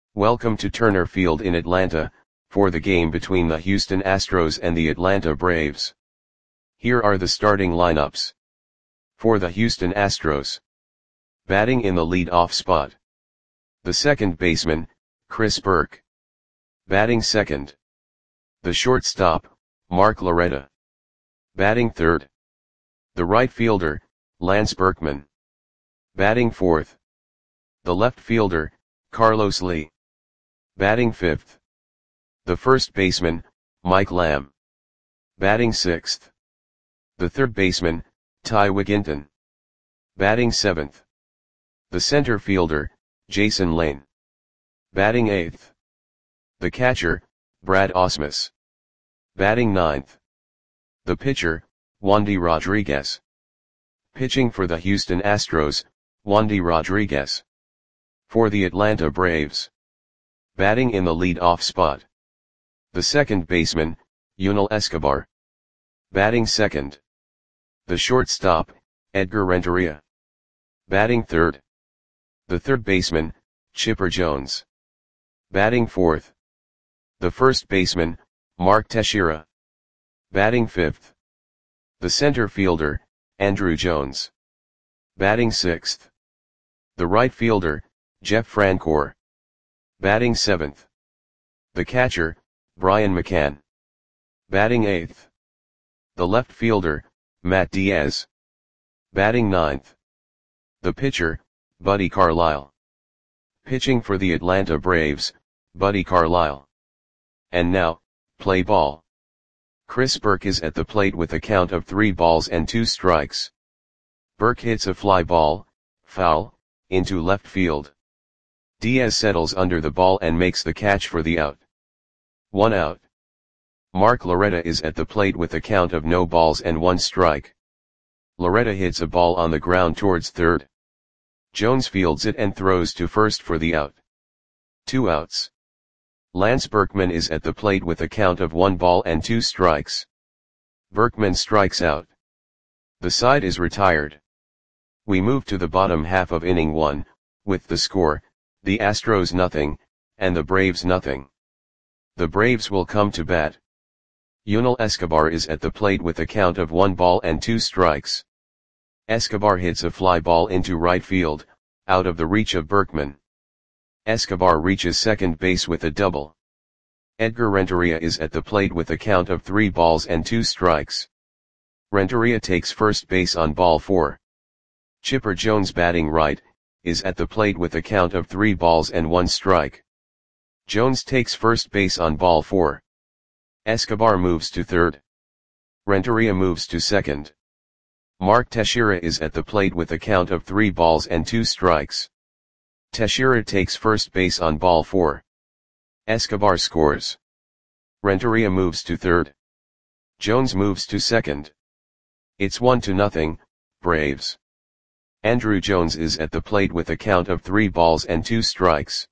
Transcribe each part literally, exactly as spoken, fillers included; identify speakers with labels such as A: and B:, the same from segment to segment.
A: Welcome to Turner Field in Atlanta, for the game between the Houston Astros and the Atlanta Braves. Here are the starting lineups. For the Houston Astros. Batting in the lead-off spot. The second baseman, Chris Burke. Batting second. The shortstop, Mark Loretta. Batting third. The right fielder, Lance Berkman. Batting fourth. The left fielder, Carlos Lee. Batting fifth. The first baseman, Mike Lamb. Batting sixth. The third baseman, Ty Wigginton. Batting seventh. The center fielder, Jason Lane. Batting eighth. The catcher, Brad Ausmus. Batting ninth. The pitcher, Wandy Rodriguez. Pitching for the Houston Astros, Wandy Rodriguez. For the Atlanta Braves. Batting in the lead-off spot. The second baseman, Yunel Escobar. Batting second. The shortstop, Edgar Renteria. Batting third. The third baseman, Chipper Jones. Batting fourth. The first baseman, Mark Teixeira. Batting fifth. The center fielder, Andruw Jones. Batting sixth. The right fielder, Jeff Francoeur. Batting seventh. The catcher, Brian McCann. Batting eighth. The left fielder, Matt Diaz. Batting ninth. The pitcher, Buddy Carlisle. Pitching for the Atlanta Braves, Buddy Carlisle. And now, play ball. Chris Burke is at the plate with a count of three balls and two strikes. Burke hits a fly ball, foul, into left field. Diaz settles under the ball and makes the catch for the out. One out. Mark Loretta is at the plate with a count of no balls and one strike. Loretta hits a ball on the ground towards third. Jones fields it and throws to first for the out. Two outs. Lance Berkman is at the plate with a count of one ball and two strikes. Berkman strikes out. The side is retired. We move to the bottom half of inning one, with the score, the Astros nothing, and the Braves nothing. The Braves will come to bat. Yunel Escobar is at the plate with a count of one ball and two strikes. Escobar hits a fly ball into right field, out of the reach of Berkman. Escobar reaches second base with a double. Edgar Renteria is at the plate with a count of three balls and two strikes. Renteria takes first base on ball four. Chipper Jones, batting right, is at the plate with a count of three balls and one strike. Jones takes first base on ball four. Escobar moves to third. Renteria moves to second. Mark Teixeira is at the plate with a count of three balls and two strikes. Teixeira takes first base on ball four. Escobar scores. Renteria moves to third. Jones moves to second. It's one to nothing, Braves. Andruw Jones is at the plate with a count of three balls and two strikes.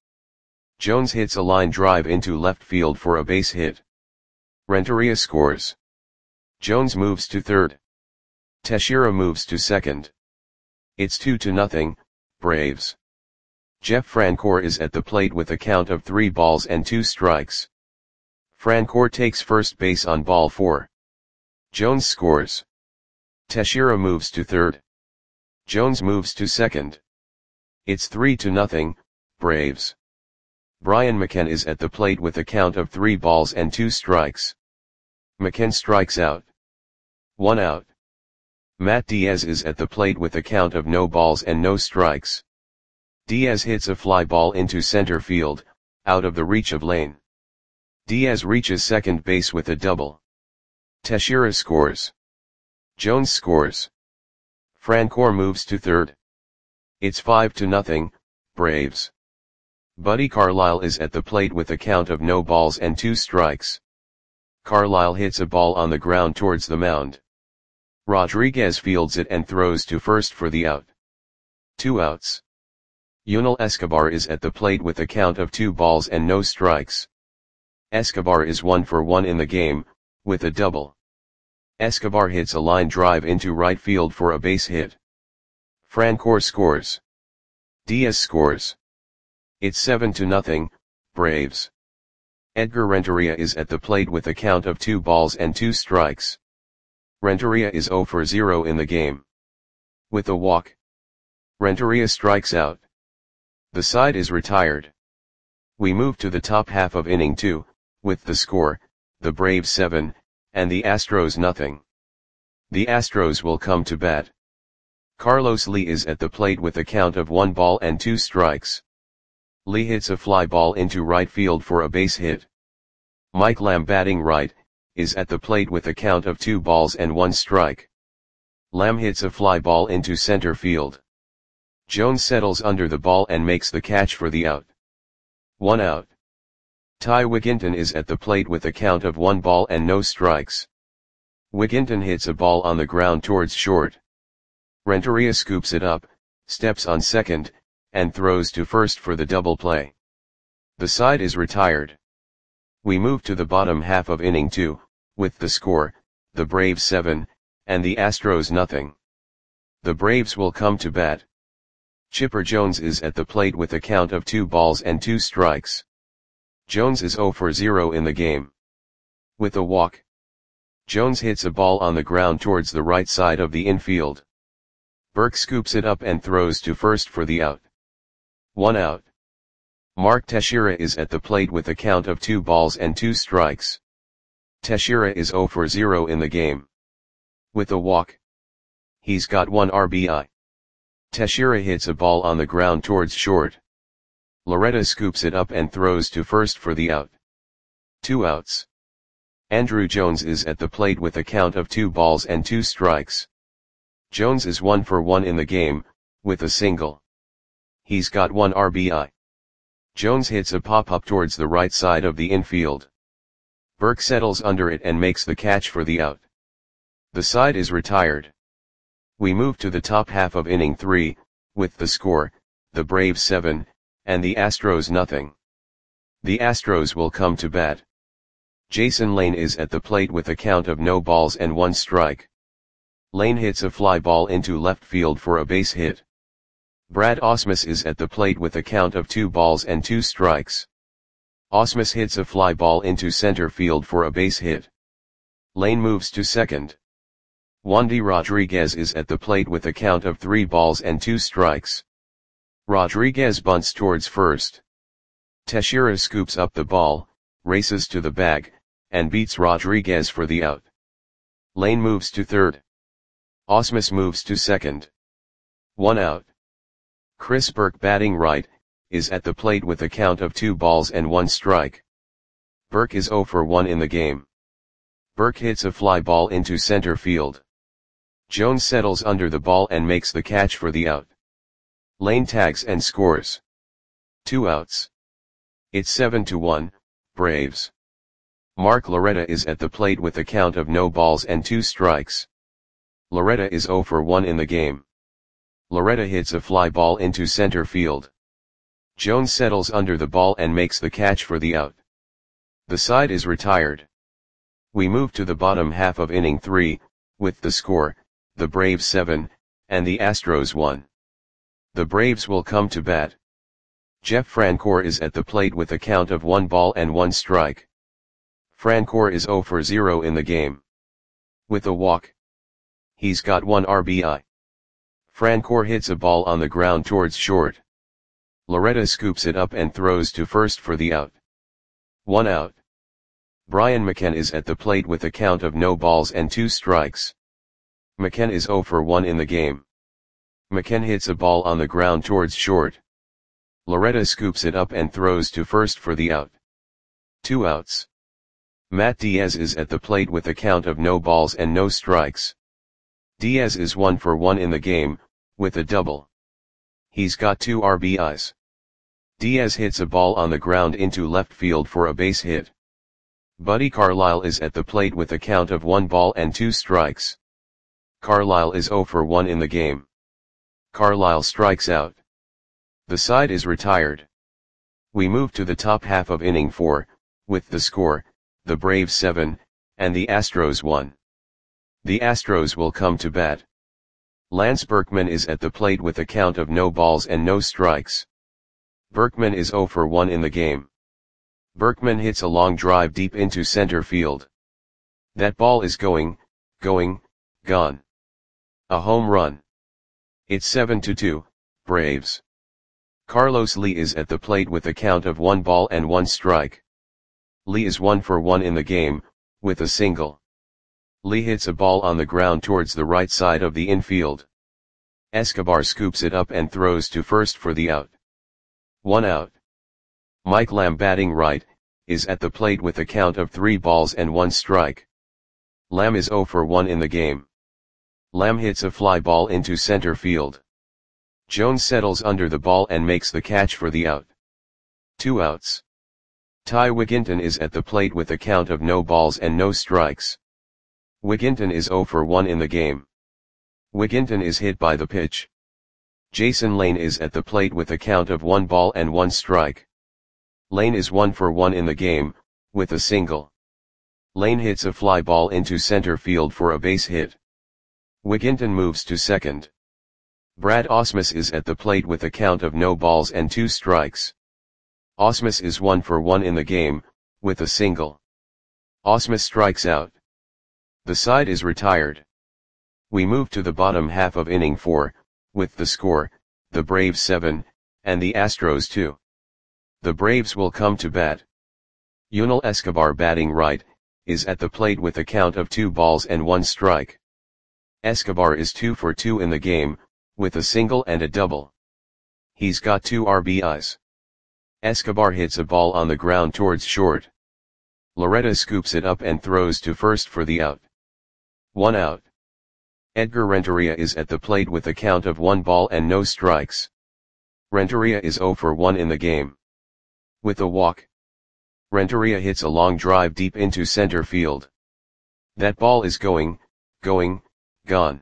A: Jones hits a line drive into left field for a base hit. Renteria scores. Jones moves to third. Teixeira moves to second. It's two to nothing, Braves. Jeff Francoeur is at the plate with a count of three balls and two strikes. Francoeur takes first base on ball four. Jones scores. Teixeira moves to third. Jones moves to second. It's three to nothing, Braves. Brian McCann is at the plate with a count of three balls and two strikes. McCann strikes out. One out. Matt Diaz is at the plate with a count of no balls and no strikes. Diaz hits a fly ball into center field, out of the reach of Lane. Diaz reaches second base with a double. Teixeira scores. Jones scores. Francoeur moves to third. It's five to nothing, Braves. Buddy Carlisle is at the plate with a count of no balls and two strikes. Carlisle hits a ball on the ground towards the mound. Rodriguez fields it and throws to first for the out. Two outs. Yunel Escobar is at the plate with a count of two balls and no strikes. Escobar is one for one in the game, with a double. Escobar hits a line drive into right field for a base hit. Francoeur scores. Diaz scores. It's seven to nothing, Braves. Edgar Renteria is at the plate with a count of two balls and two strikes. Renteria is zero for zero in the game. With a walk, Renteria strikes out. The side is retired. We move to the top half of inning two, with the score, the Braves seven, and the Astros nothing. The Astros will come to bat. Carlos Lee is at the plate with a count of one ball and two strikes. Lee hits a fly ball into right field for a base hit. Mike Lamb, batting right, is at the plate with a count of two balls and one strike. Lamb hits a fly ball into center field. Jones settles under the ball and makes the catch for the out. One out. Ty Wigginton is at the plate with a count of one ball and no strikes. Wigginton hits a ball on the ground towards short. Renteria scoops it up, steps on second, and throws to first for the double play. The side is retired. We move to the bottom half of inning two, with the score, the Braves seven, and the Astros nothing. The Braves will come to bat. Chipper Jones is at the plate with a count of two balls and two strikes. Jones is zero for zero in the game. With a walk, Jones hits a ball on the ground towards the right side of the infield. Burke scoops it up and throws to first for the out. One out. Mark Teixeira is at the plate with a count of two balls and two strikes. Teixeira is zero for zero in the game. With a walk, he's got one R B I. Teixeira hits a ball on the ground towards short. Loretta scoops it up and throws to first for the out. Two outs. Andruw Jones is at the plate with a count of two balls and two strikes. Jones is one for one in the game, with a single. He's got one R B I. Jones hits a pop-up towards the right side of the infield. Burke settles under it and makes the catch for the out. The side is retired. We move to the top half of inning three, with the score, the Braves seven, and the Astros nothing. The Astros will come to bat. Jason Lane is at the plate with a count of no balls and one strike. Lane hits a fly ball into left field for a base hit. Brad Ausmus is at the plate with a count of two balls and two strikes. Ausmus hits a fly ball into center field for a base hit. Lane moves to second. Wandy Rodriguez is at the plate with a count of three balls and two strikes. Rodriguez bunts towards first. Teixeira scoops up the ball, races to the bag, and beats Rodriguez for the out. Lane moves to third. Ausmus moves to second. One out. Chris Burke, batting right, is at the plate with a count of two balls and one strike. Burke is zero for one in the game. Burke hits a fly ball into center field. Jones settles under the ball and makes the catch for the out. Lane tags and scores. Two outs. It's seven to one, Braves. Mark Loretta is at the plate with a count of no balls and two strikes. Loretta is zero for one in the game. Loretta hits a fly ball into center field. Jones settles under the ball and makes the catch for the out. The side is retired. We move to the bottom half of inning three, with the score, the Braves seven, and the Astros one. The Braves will come to bat. Jeff Francoeur is at the plate with a count of one ball and one strike. Francoeur is zero for zero in the game. With a walk, he's got one R B I. Francoeur hits a ball on the ground towards short. Loretta scoops it up and throws to first for the out. One out. Brian McKenna is at the plate with a count of no balls and two strikes. McKenna is zero for one in the game. McKenna hits a ball on the ground towards short. Loretta scoops it up and throws to first for the out. Two outs. Matt Diaz is at the plate with a count of no balls and no strikes. Diaz is one for one in the game, with a double. He's got two R B Is. Diaz hits a ball on the ground into left field for a base hit. Buddy Carlisle is at the plate with a count of one ball and two strikes. Carlisle is zero for one in the game. Carlisle strikes out. The side is retired. We move to the top half of inning four, with the score, the Braves seven, and the Astros one. The Astros will come to bat. Lance Berkman is at the plate with a count of no balls and no strikes. Berkman is zero for one in the game. Berkman hits a long drive deep into center field. That ball is going, going, gone. A home run. It's seven to two, Braves. Carlos Lee is at the plate with a count of one ball and one strike. Lee is one for one in the game, with a single. Lee hits a ball on the ground towards the right side of the infield. Escobar scoops it up and throws to first for the out. One out. Mike Lamb, batting right, is at the plate with a count of three balls and one strike. Lamb is zero for one in the game. Lamb hits a fly ball into center field. Jones settles under the ball and makes the catch for the out. Two outs. Ty Wigginton is at the plate with a count of no balls and no strikes. Wigginton is zero for one in the game. Wigginton is hit by the pitch. Jason Lane is at the plate with a count of one ball and one strike. Lane is one for one in the game, with a single. Lane hits a fly ball into center field for a base hit. Wigginton moves to second. Brad Ausmus is at the plate with a count of no balls and two strikes. Ausmus is one for one in the game, with a single. Ausmus strikes out. The side is retired. We move to the bottom half of inning four, with the score, the Braves seven, and the Astros two. The Braves will come to bat. Yunel Escobar, batting right, is at the plate with a count of two balls and one strike. Escobar is two for two in the game, with a single and a double. He's got two R B Is. Escobar hits a ball on the ground towards short. Loretta scoops it up and throws to first for the out. One out. Edgar Renteria is at the plate with a count of one ball and no strikes. Renteria is zero for one in the game. With a walk. Renteria hits a long drive deep into center field. That ball is going, going, gone.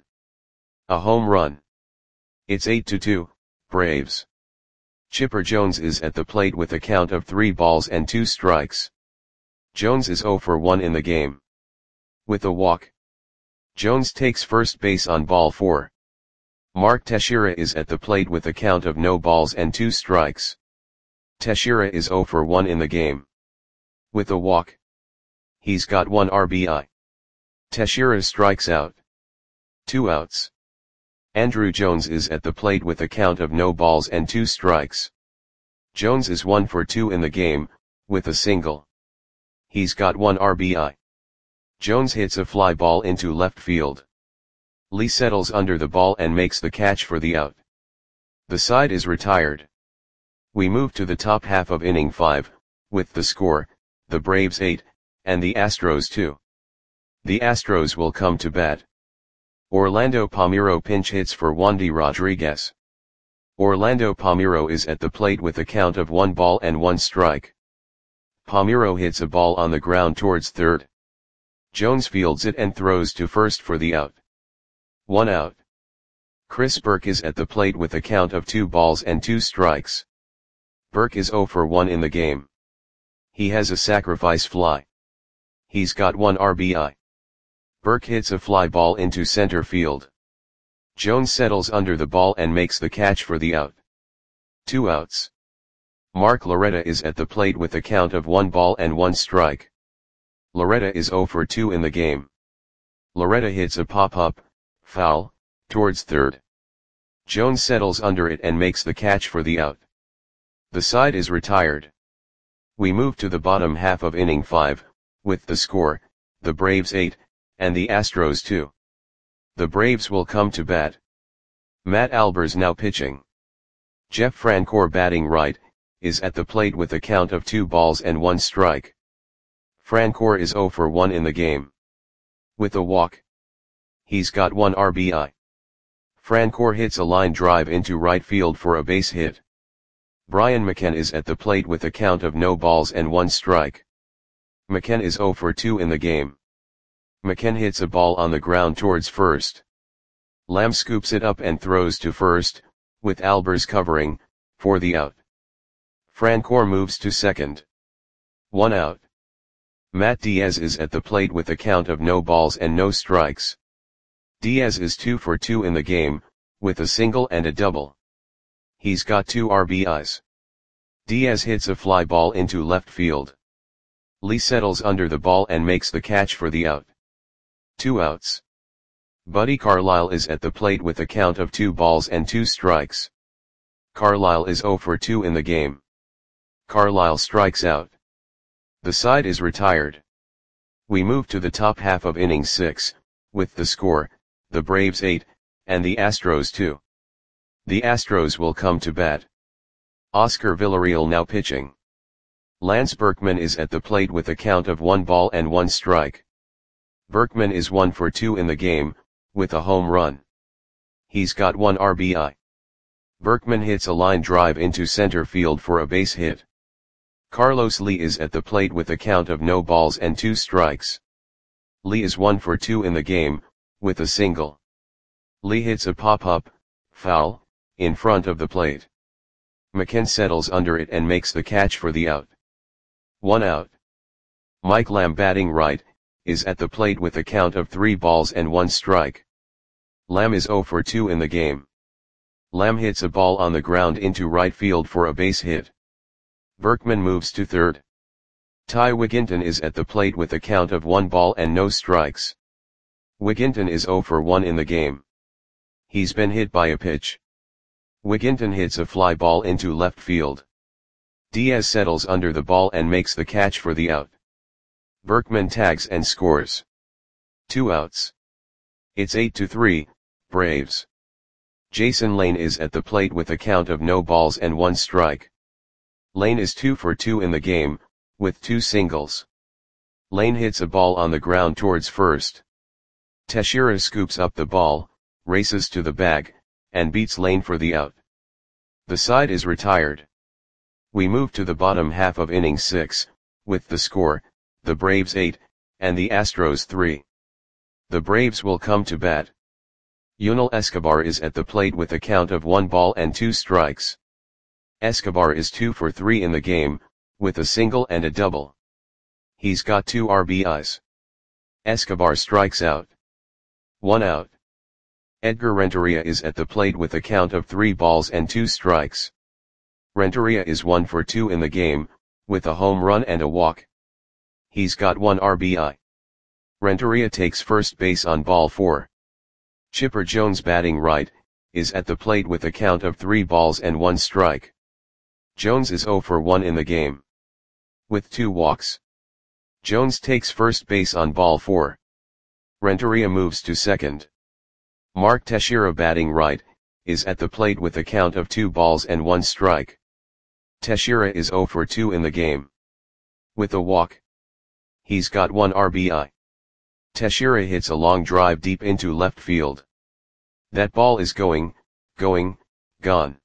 A: A home run. It's eight to two, Braves. Chipper Jones is at the plate with a count of three balls and two strikes. Jones is zero for one in the game. With a walk. Jones takes first base on ball four. Mark Teixeira is at the plate with a count of no balls and two strikes. Teixeira is zero for one in the game. With a walk. He's got one R B I. Teixeira strikes out. Two outs. Andrew Jones is at the plate with a count of no balls and two strikes. Jones is one for two in the game, with a single. He's got one R B I. Jones hits a fly ball into left field. Lee settles under the ball and makes the catch for the out. The side is retired. We move to the top half of inning five, with the score, the Braves eight, and the Astros two. The Astros will come to bat. Orlando Palmeiro pinch hits for Wandy Rodriguez. Orlando Palmeiro is at the plate with a count of one ball and one strike. Palmeiro hits a ball on the ground towards third. Jones fields it and throws to first for the out. One out. Chris Burke is at the plate with a count of two balls and two strikes. Burke is zero for one in the game. He has a sacrifice fly. He's got one R B I. Burke hits a fly ball into center field. Jones settles under the ball and makes the catch for the out. Two outs. Mark Loretta is at the plate with a count of one ball and one strike. Loretta is zero for two in the game. Loretta hits a pop-up, foul, towards third. Jones settles under it and makes the catch for the out. The side is retired. We move to the bottom half of inning five, with the score, the Braves eight, and the Astros two. The Braves will come to bat. Matt Albers now pitching. Jeff Francoeur, batting right, is at the plate with a count of two balls and one strike. Francoeur is zero for one in the game. With a walk. He's got one R B I. Francoeur hits a line drive into right field for a base hit. Brian McKenna is at the plate with a count of no balls and one strike. McKenna is zero for two in the game. McKenna hits a ball on the ground towards first. Lamb scoops it up and throws to first, with Albers covering, for the out. Francoeur moves to second. One out. Matt Diaz is at the plate with a count of no balls and no strikes. Diaz is two for two in the game, with a single and a double. He's got two R B Is. Diaz hits a fly ball into left field. Lee settles under the ball and makes the catch for the out. Two outs. Buddy Carlisle is at the plate with a count of two balls and two strikes. Carlisle is oh for two in the game. Carlisle strikes out. The side is retired. We move to the top half of inning six, with the score, the Braves eight, and the Astros two. The Astros will come to bat. Oscar Villarreal now pitching. Lance Berkman is at the plate with a count of one ball and one strike. Berkman is one for two in the game, with a home run. He's got one R B I. Berkman hits a line drive into center field for a base hit. Carlos Lee is at the plate with a count of no balls and two strikes. Lee is one for two in the game, with a single. Lee hits a pop-up, foul, in front of the plate. McKen settles under it and makes the catch for the out. One out. Mike Lamb batting right, is at the plate with a count of three balls and one strike. Lamb is oh for two in the game. Lamb hits a ball on the ground into right field for a base hit. Berkman moves to third. Ty Wigginton is at the plate with a count of one ball and no strikes. Wigginton is oh for one in the game. He's been hit by a pitch. Wigginton hits a fly ball into left field. Diaz settles under the ball and makes the catch for the out. Berkman tags and scores. Two outs. It's eight to three, Braves. Jason Lane is at the plate with a count of no balls and one strike. Lane is two for two in the game, with two singles. Lane hits a ball on the ground towards first. Teixeira scoops up the ball, races to the bag, and beats Lane for the out. The side is retired. We move to the bottom half of inning six, with the score, the Braves eight, and the Astros three. The Braves will come to bat. Yunel Escobar is at the plate with a count of one ball and two strikes. Escobar is two for three in the game, with a single and a double. He's got two R B Is. Escobar strikes out. One out. Edgar Renteria is at the plate with a count of three balls and two strikes. Renteria is one for two in the game, with a home run and a walk. He's got one R B I. Renteria takes first base on ball four. Chipper Jones batting right, is at the plate with a count of three balls and one strike. Jones is oh for one in the game. With two walks. Jones takes first base on ball four. Renteria moves to second. Mark Teixeira batting right, is at the plate with a count of two balls and one strike. Teixeira is oh for two in the game. With a walk. He's got one R B I. Teixeira hits a long drive deep into left field. That ball is going, going, gone.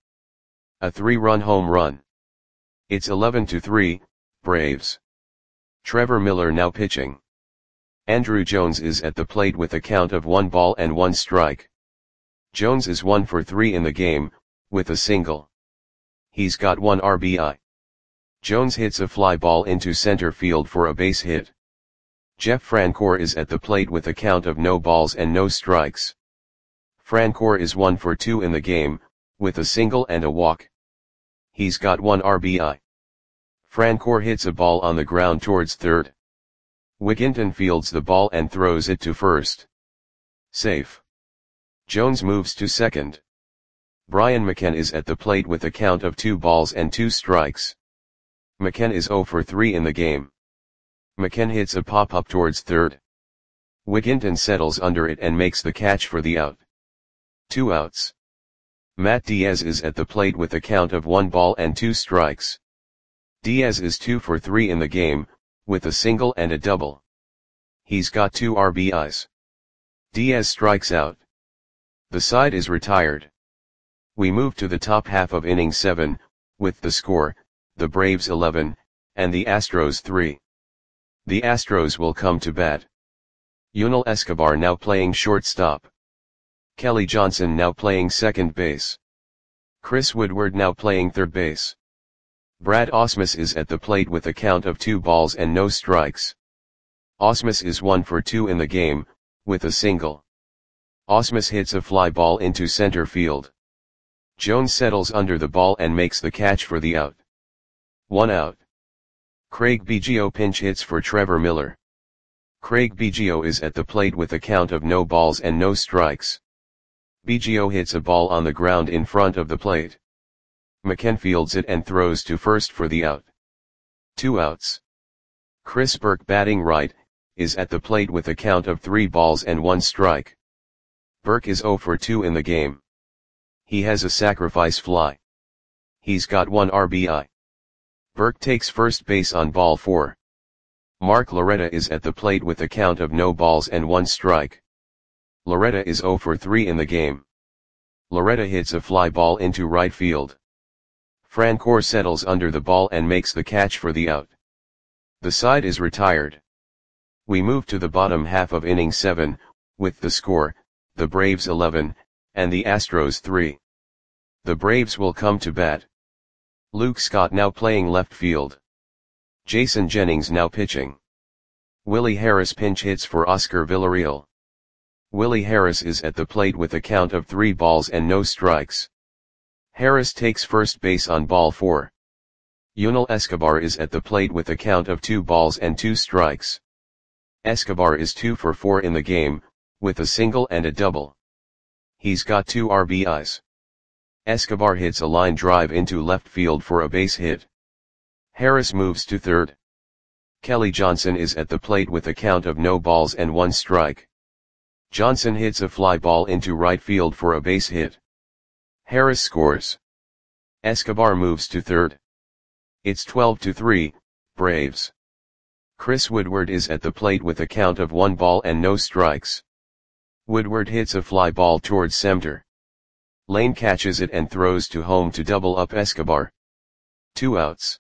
A: A three-run home run. It's eleven to three, Braves. Trevor Miller now pitching. Andrew Jones is at the plate with a count of one ball and one strike. Jones is one for three in the game, with a single. He's got one R B I. Jones hits a fly ball into center field for a base hit. Jeff Francoeur is at the plate with a count of no balls and no strikes. Francoeur is one for two in the game, with a single and a walk. He's got one R B I. Francoeur hits a ball on the ground towards third. Wigginton fields the ball and throws it to first. Safe. Jones moves to second. Brian McKen is at the plate with a count of two balls and two strikes. McKen is oh for three in the game. McKen hits a pop-up towards third. Wigginton settles under it and makes the catch for the out. Two outs. Matt Diaz is at the plate with a count of one ball and two strikes. Diaz is two for three in the game, with a single and a double. He's got two R B Is. Diaz strikes out. The side is retired. We move to the top half of inning seven, with the score, the Braves eleven, and the Astros three. The Astros will come to bat. Yunel Escobar now playing shortstop. Kelly Johnson now playing second base. Chris Woodward now playing third base. Brad Ausmus is at the plate with a count of two balls and no strikes. Ausmus is one for two in the game, with a single. Ausmus hits a fly ball into center field. Jones settles under the ball and makes the catch for the out. One out. Craig Biggio pinch hits for Trevor Miller. Craig Biggio is at the plate with a count of no balls and no strikes. Biggio hits a ball on the ground in front of the plate. McKenna fields it and throws to first for the out. Two outs. Chris Burke, batting right, is at the plate with a count of three balls and one strike. Burke is oh for two in the game. He has a sacrifice fly. He's got one R B I. Burke takes first base on ball four. Mark Loretta is at the plate with a count of no balls and one strike. Loretta is oh for three in the game. Loretta hits a fly ball into right field. Francoeur settles under the ball and makes the catch for the out. The side is retired. We move to the bottom half of inning seven, with the score, the Braves eleven, and the Astros three. The Braves will come to bat. Luke Scott now playing left field. Jason Jennings now pitching. Willie Harris pinch hits for Oscar Villarreal. Willie Harris is at the plate with a count of three balls and no strikes. Harris takes first base on ball four. Yunel Escobar is at the plate with a count of two balls and two strikes. Escobar is two for four in the game, with a single and a double. He's got two R B Is. Escobar hits a line drive into left field for a base hit. Harris moves to third. Kelly Johnson is at the plate with a count of no balls and one strike. Johnson hits a fly ball into right field for a base hit. Harris scores. Escobar moves to third. It's twelve to three, Braves. Chris Woodward is at the plate with a count of one ball and no strikes. Woodward hits a fly ball towards center. Lane catches it and throws to home to double up Escobar. Two outs.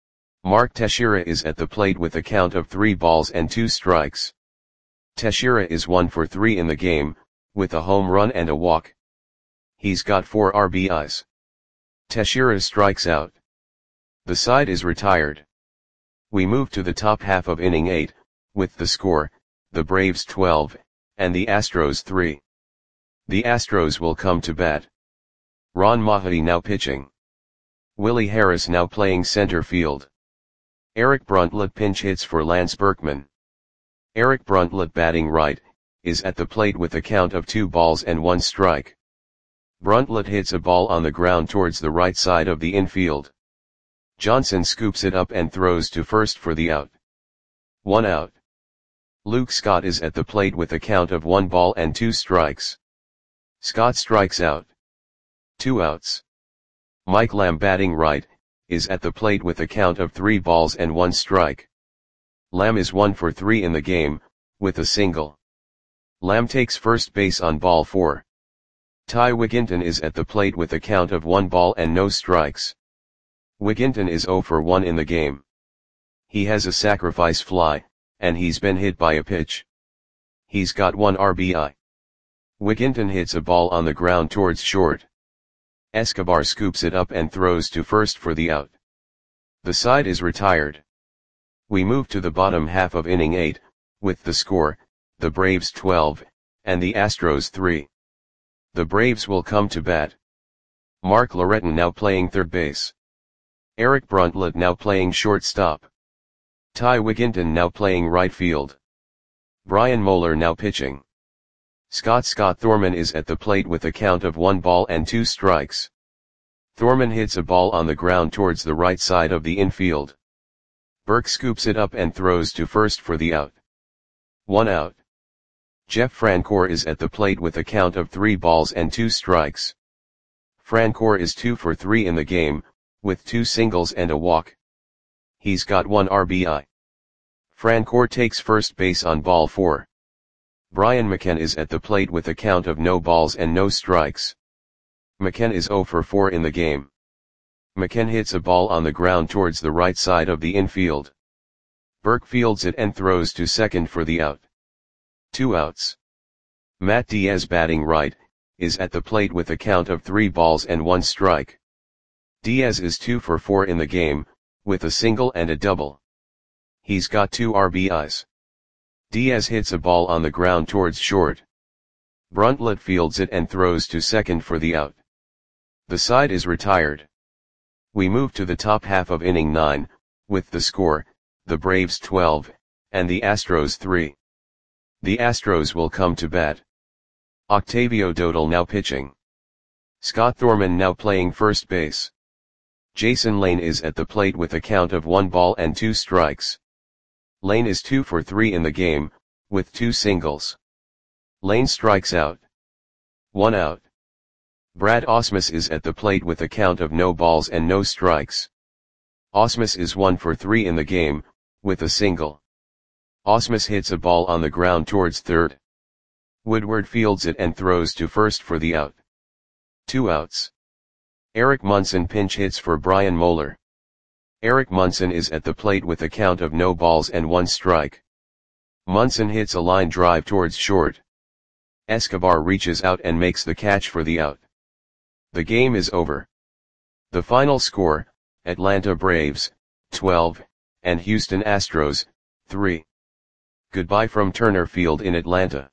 A: Mark Teixeira is at the plate with a count of three balls and two strikes. Teixeira is one for three in the game, with a home run and a walk. He's got four R B Is. Teixeira strikes out. The side is retired. We move to the top half of inning eight, with the score, the Braves twelve, and the Astros three. The Astros will come to bat. Ron Mahadi now pitching. Willie Harris now playing center field. Eric Bruntlett pinch hits for Lance Berkman. Eric Bruntlett, batting right, is at the plate with a count of two balls and one strike. Bruntlett hits a ball on the ground towards the right side of the infield. Johnson scoops it up and throws to first for the out. One out. Luke Scott is at the plate with a count of one ball and two strikes. Scott strikes out. Two outs. Mike Lamb, batting right, is at the plate with a count of three balls and one strike. Lamb is one for three in the game, with a single. Lamb takes first base on ball four. Ty Wigginton is at the plate with a count of one ball and no strikes. Wigginton is oh for one in the game. He has a sacrifice fly, and he's been hit by a pitch. He's got one R B I. Wigginton hits a ball on the ground towards short. Escobar scoops it up and throws to first for the out. The side is retired. We move to the bottom half of inning eight, with the score, the Braves twelve, and the Astros three. The Braves will come to bat. Mark Loretta now playing third base. Eric Bruntlett now playing shortstop. Ty Wigginton now playing right field. Brian Moeller now pitching. Scott Scott Thorman is at the plate with a count of one ball and two strikes. Thorman hits a ball on the ground towards the right side of the infield. Burke scoops it up and throws to first for the out. One out. Jeff Francoeur is at the plate with a count of three balls and two strikes. Francoeur is two for three in the game, with two singles and a walk. He's got one R B I. Francoeur takes first base on ball four. Brian McKenna is at the plate with a count of no balls and no strikes. McKenna is oh for four in the game. McKenna hits a ball on the ground towards the right side of the infield. Burke fields it and throws to second for the out. Two outs. Matt Diaz, batting right, is at the plate with a count of three balls and one strike. Diaz is two for four in the game, with a single and a double. He's got two R B Is. Diaz hits a ball on the ground towards short. Bruntlett fields it and throws to second for the out. The side is retired. We move to the top half of inning nine, with the score, the Braves twelve, and the Astros three. The Astros will come to bat. Octavio Dotel now pitching. Scott Thorman now playing first base. Jason Lane is at the plate with a count of one ball and two strikes. Lane is two for three in the game, with two singles. Lane strikes out. One out. Brad Ausmus is at the plate with a count of no balls and no strikes. Ausmus is one for three in the game, with a single. Ausmus hits a ball on the ground towards third. Woodward fields it and throws to first for the out. Two outs. Eric Munson pinch hits for Brian Moeller. Eric Munson is at the plate with a count of no balls and one strike. Munson hits a line drive towards short. Escobar reaches out and makes the catch for the out. The game is over. The final score, Atlanta Braves, twelve, and Houston Astros, three. Goodbye from Turner Field in Atlanta.